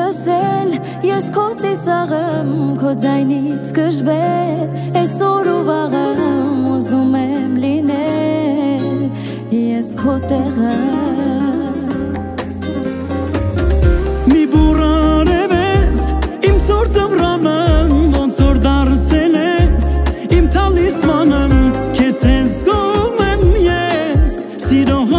լսել, ես քո ծիծաղım, քո ձայնից կժվել, այսօր ու վաղը ուզում եմ լինել, ես քո տեղը Մի բուրան ես, իմ սորձավրանը, ոնց որ դարձել ես, իմ թալիսմանը, քեզ հենց զգում եմ ես, սիրո